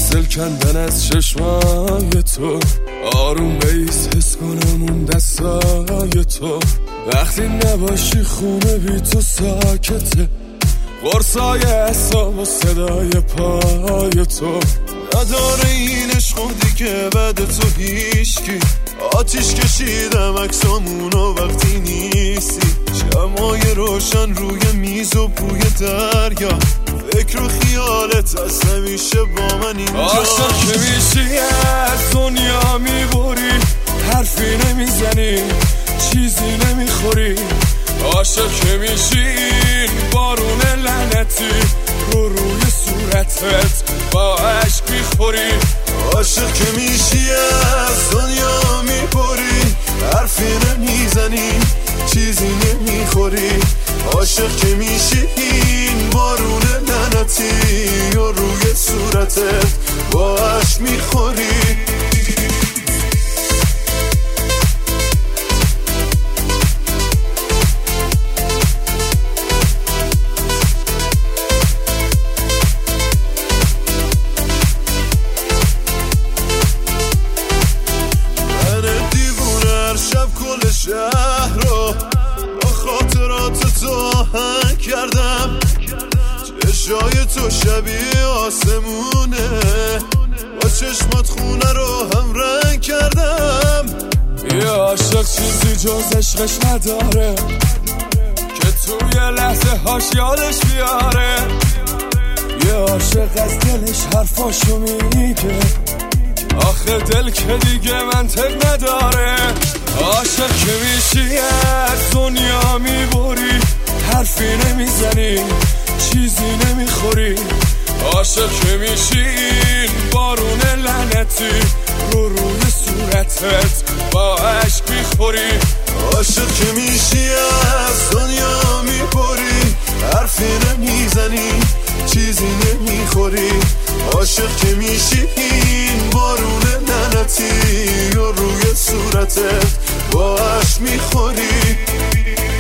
دل کندن از چشمای تو، آروم بیس حس کنم اون دستای تو. وقتی نباشی خونه بی تو ساکته، قرصای اعصاب و صدای پای تو. نداره این عشق دیگه بعد تو هیچکی. آتیش کشیدم عکسامونو وقتی نیستی، شمعای روشن روی میز و بوی دریا، فکر و خیالت از همیشه با من اینجا. عاشق که میشی از دنیا میبری، حرفی نمیزنی چیزی نمیخوری. عاشق که میشی این بارون لعنتی رو روی صورتت با عشق میخوری. عاشق که میشی از دنیا میبری، حرفی نمیزنی چیزی نمیخوری. عاشق که میشی این بارون لعنتی رو روی صورتت با عشق میخوری. شهر رو با خاطرات تو آهنگ کردم، چشای تو شبیه آسمونه، با چشمات خونه رو هم رنگ کردم. یه عاشق چیزی جز عشقش نداره که توی لحظه هاش یادش بیاره. یه عاشق از دلش حرفاشو میگه، آخه دل که دیگه منطق نداره. عاشق که میشی از دنیا میبری، حرفی نمیزنی چیزی نمیخوری. عاشق که میشی این بارون لعنتی رو روی صورتت با عشق میخوری. عاشق که میشی از دنیا میبری، حرفی نمیزنی چیزی نمیخوری. عاشق که میشی این بارون لعنتی رو روی صورتت با عشق میخوری.